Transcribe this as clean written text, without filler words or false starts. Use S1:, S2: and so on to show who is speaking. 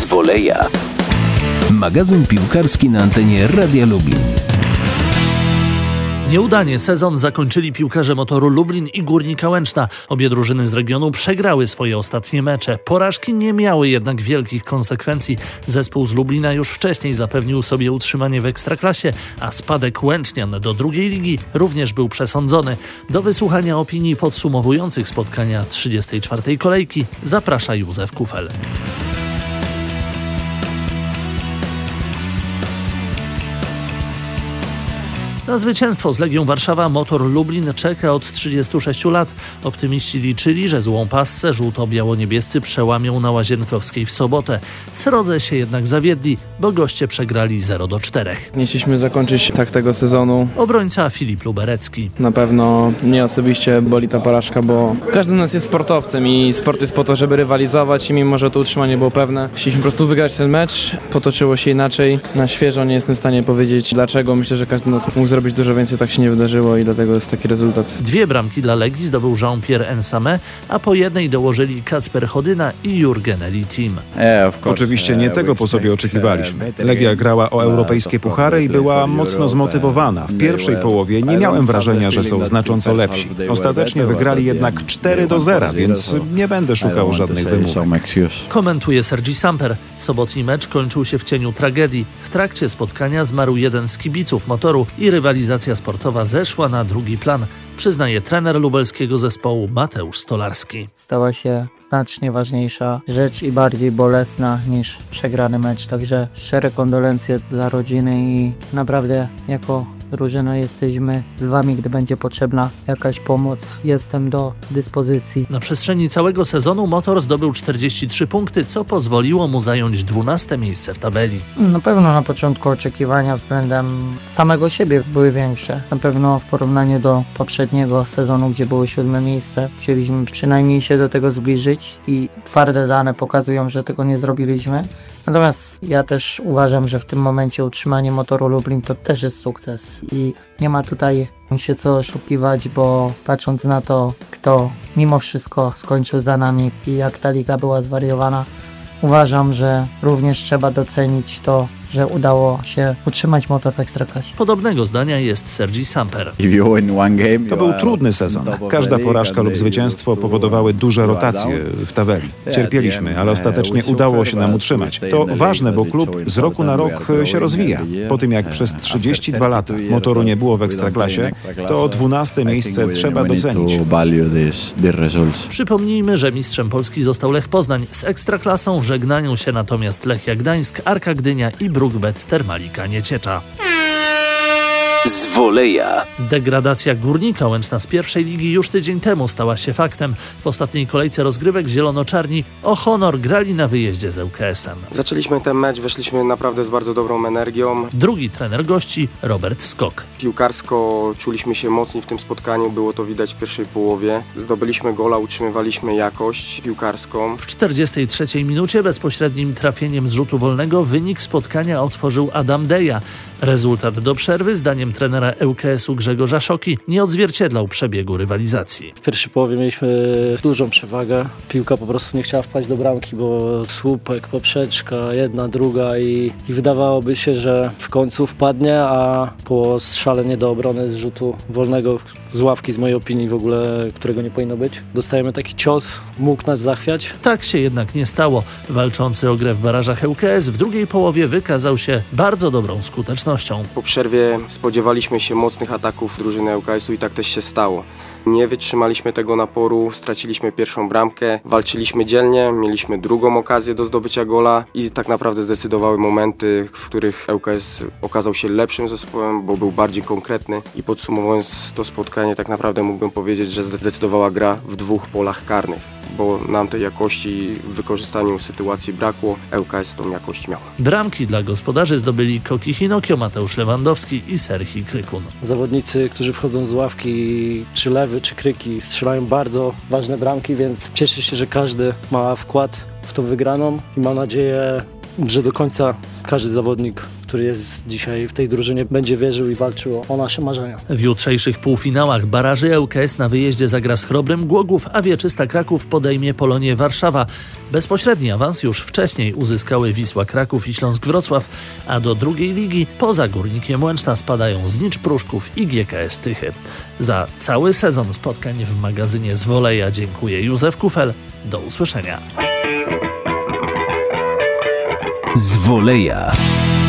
S1: z Woleja. Magazyn piłkarski na antenie Radia Lublin.
S2: Nieudanie sezon zakończyli piłkarze Motoru Lublin i Górnika Łęczna. Obie drużyny z regionu przegrały swoje ostatnie mecze. Porażki nie miały jednak wielkich konsekwencji. Zespół z Lublina już wcześniej zapewnił sobie utrzymanie w Ekstraklasie, a spadek Łęcznian do drugiej ligi również był przesądzony. Do wysłuchania opinii podsumowujących spotkania 34. kolejki zaprasza Józef Kufel. Na zwycięstwo z Legią Warszawa Motor Lublin czeka od 36 lat. Optymiści liczyli, że złą passę żółto-biało-niebiescy przełamią na Łazienkowskiej w sobotę. Srodze się jednak zawiedli, bo goście przegrali 0-4.
S3: Nie chcieliśmy zakończyć tak tego sezonu.
S2: Obrońca Filip Luberecki.
S3: Na pewno mnie osobiście boli ta porażka, bo każdy z nas jest sportowcem i sport jest po to, żeby rywalizować i mimo, że to utrzymanie było pewne, chcieliśmy po prostu wygrać ten mecz. Potoczyło się inaczej. Na świeżo nie jestem w stanie powiedzieć dlaczego. Myślę, że każdy z nas mógł zrobić dużo więcej, tak się nie wydarzyło i dlatego jest taki rezultat.
S2: 2 bramki dla Legii zdobył Jean-Pierre Ensame, a po jednej dołożyli Kacper Chodyna i Jurgen Elitim.
S4: Oczywiście nie tego po sobie oczekiwaliśmy. Legia grała o europejskie puchary i była mocno zmotywowana. W pierwszej połowie nie miałem wrażenia, że są znacząco lepsi. Ostatecznie wygrali jednak 4-0, więc nie będę szukał żadnych wymówek.
S2: Komentuje Sergi Samper. Sobotni mecz kończył się w cieniu tragedii. W trakcie spotkania zmarł jeden z kibiców Motoru i rywalizacja sportowa zeszła na drugi plan, przyznaje trener lubelskiego zespołu Mateusz Stolarski.
S5: Stała się znacznie ważniejsza rzecz i bardziej bolesna niż przegrany mecz, także szczere kondolencje dla rodziny i naprawdę jako drużyna jesteśmy z wami, gdy będzie potrzebna jakaś pomoc. Jestem do dyspozycji.
S2: Na przestrzeni całego sezonu Motor zdobył 43 punkty, co pozwoliło mu zająć 12 miejsce w tabeli.
S5: Na pewno na początku oczekiwania względem samego siebie były większe. Na pewno w porównaniu do poprzedniego sezonu, gdzie było 7 miejsce, chcieliśmy przynajmniej się do tego zbliżyć i twarde dane pokazują, że tego nie zrobiliśmy. Natomiast ja też uważam, że w tym momencie utrzymanie Motoru Lublin to też jest sukces i nie ma tutaj się co oszukiwać, bo patrząc na to, kto mimo wszystko skończył za nami i jak ta liga była zwariowana, uważam, że również trzeba docenić to, że udało się utrzymać Motor w Ekstraklasie.
S2: Podobnego zdania jest Sergi Samper.
S4: To był trudny sezon. Każda porażka lub zwycięstwo powodowały duże rotacje w tabeli. Cierpieliśmy, ale ostatecznie udało się nam utrzymać. To ważne, bo klub z roku na rok się rozwija. Po tym jak przez 32 lata Motoru nie było w Ekstraklasie, to 12 miejsce trzeba docenić.
S2: Przypomnijmy, że mistrzem Polski został Lech Poznań. Z Ekstraklasą żegnają się natomiast Lechia Gdańsk, Arka Gdynia i Brukbet Termalika Nieciecza.
S1: Z Woleja.
S2: Degradacja Górnika Łęczna z pierwszej ligi już tydzień temu stała się faktem. W ostatniej kolejce rozgrywek zielono-czarni o honor grali na wyjeździe z ŁKS-em.
S6: Zaczęliśmy ten mecz, weszliśmy naprawdę z bardzo dobrą energią.
S2: Drugi trener gości Robert Skok.
S6: Piłkarsko czuliśmy się mocni w tym spotkaniu, było to widać w pierwszej połowie. Zdobyliśmy gola, utrzymywaliśmy jakość piłkarską.
S2: W 43 minucie bezpośrednim trafieniem z rzutu wolnego wynik spotkania otworzył Adam Deja. Rezultat do przerwy, zdaniem trenera ŁKS-u Grzegorza Szoki, nie odzwierciedlał przebiegu rywalizacji.
S7: W pierwszej połowie mieliśmy dużą przewagę. Piłka po prostu nie chciała wpaść do bramki, bo słupek, poprzeczka, jedna, druga i wydawałoby się, że w końcu wpadnie, a po strzale nie do obrony z rzutu wolnego, z ławki z mojej opinii w ogóle, którego nie powinno być, dostajemy taki cios, mógł nas zachwiać.
S2: Tak się jednak nie stało. Walczący o grę w barażach ŁKS w drugiej połowie wykazał się bardzo dobrą skutecznością.
S6: Po przerwie spodziewaliśmy się mocnych ataków drużyny ŁKS-u i tak też się stało. Nie wytrzymaliśmy tego naporu, straciliśmy pierwszą bramkę, walczyliśmy dzielnie, mieliśmy drugą okazję do zdobycia gola i tak naprawdę zdecydowały momenty, w których ŁKS okazał się lepszym zespołem, bo był bardziej konkretny i podsumowując to spotkanie, tak naprawdę mógłbym powiedzieć, że zdecydowała gra w 2 polach karnych, bo nam tej jakości w wykorzystaniu sytuacji brakło, ŁKS tą jakość miał.
S2: Bramki dla gospodarzy zdobyli Koki Hinokio, Mateusz Lewandowski i Serhii Krykun.
S7: Zawodnicy, którzy wchodzą z ławki, czy Lewy, czy Kryki, strzelają bardzo ważne bramki, więc cieszę się, że każdy ma wkład w tą wygraną i mam nadzieję, że do końca każdy zawodnik, który jest dzisiaj w tej drużynie, będzie wierzył i walczył o nasze marzenia.
S2: W jutrzejszych półfinałach baraży ŁKS na wyjeździe zagra z Chrobrym Głogów, a Wieczysta Kraków podejmie Polonię Warszawa. Bezpośredni awans już wcześniej uzyskały Wisła Kraków i Śląsk Wrocław, a do drugiej ligi poza Górnikiem Łęczna spadają Znicz Pruszków i GKS Tychy. Za cały sezon spotkań w magazynie z Woleja dziękuję Józef Kufel. Do usłyszenia.
S1: Z Woleja.